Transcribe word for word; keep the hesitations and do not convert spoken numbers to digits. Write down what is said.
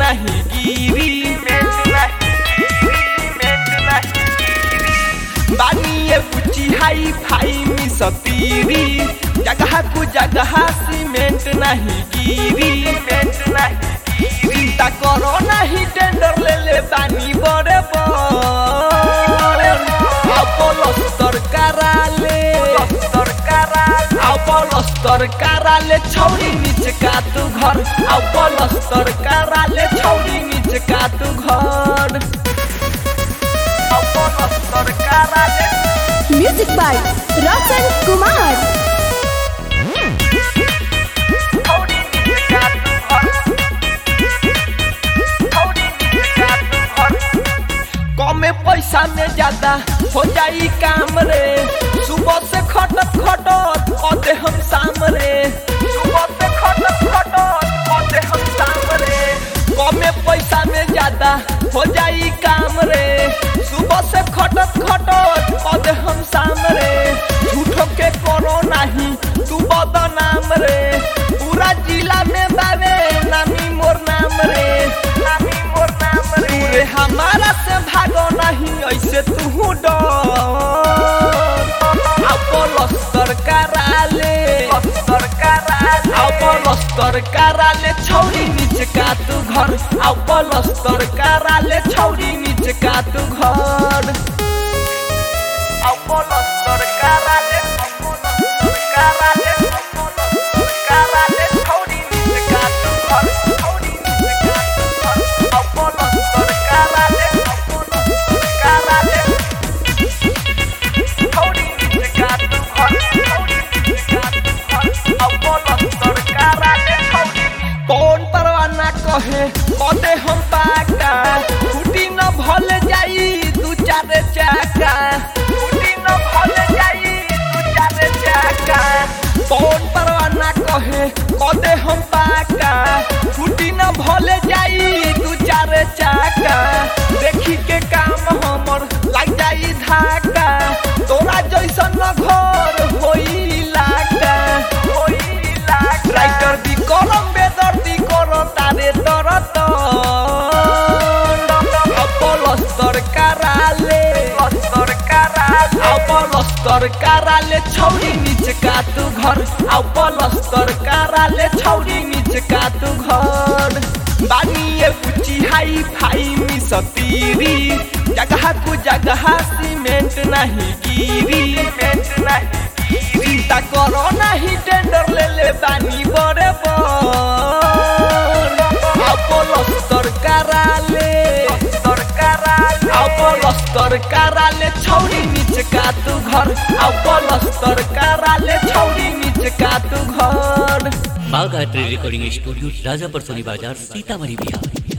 नहीं गिरी बानी ये बुची हाई फाई मी सतीरी जगह को जगह सीमेंट नहीं गिरी चिंता करो नहीं टेंडर ले ले बानी बड़े पलस्तर करा ले पलस्तर करा ले छौरी नीचे का तू घर आओ पलस्तर करा ले छौरी नीचे का तू घर आओ पलस्तर करा ले म्यूजिक बाय रोशन कुमार। छौरी नीचे का तू घर छौरी नीचे का तू घर कमे पैसा में ज्यादा हो जाई काम रे सुबह से खटत खटत ओते हम शाम रे सुबह से खटत खटत ओते हम शाम रे कमे पैसा में ज्यादा हो जाई काम रे सुबह से खटत खटत ओते हम शाम रे झूठो के करो नहीं तू बदनाम रे पूरा जिला में बावे नामी मोर नाम रे नामी मोर नाम रे रे हमारा से भागो नहीं ऐसे तू डर पलस्तर करा ले पलस्तर करा ले छौरी नीचे का तू घर आओ पलस्तर करा ले छौरी नीचे का तू घर आओ पलस्तर करा ले करा ले करा ले छौरी नीचे का तू घर छौरी नीचे का तू घर आओ पलस्तर करा ले करा ले कौन परवाना कहे कदे हम पाका छुट्टी न भल जाई दू चार चाका छुट्टी न भल जाई दू चार चाका कौन परवाना कहे कदे हम पाका छुट्टी न भल जाई दू चार चाका देखी के काम हमर लग जाई धाका तोरा जैसन न घर होई लागा होई लागा राइटर भी कलम बेदर्दी करो तारे तरत पलस्तर करा ले पलस्तर करा ले पलस्तर करा ले छौरी नीचे का तू घर आओ पलस्तर करा ले छौरी नीचे का तू घर बानी ये बुची हाई फाई मी सतीरी जगह को जगह सीमेंट नहीं गिरी चिंता करो नहीं टेंडर ले ले बानी बड़े पलस्तर करा ले पलस्तर करा ले छौरी नीचे का तू घर आओ पलस्तर करा ले छौरी नीचे का तू घर बागायत्री रिकॉर्डिंग स्टूडियो राजापुर सोनी बाजार सीतामढ़ी बिहार।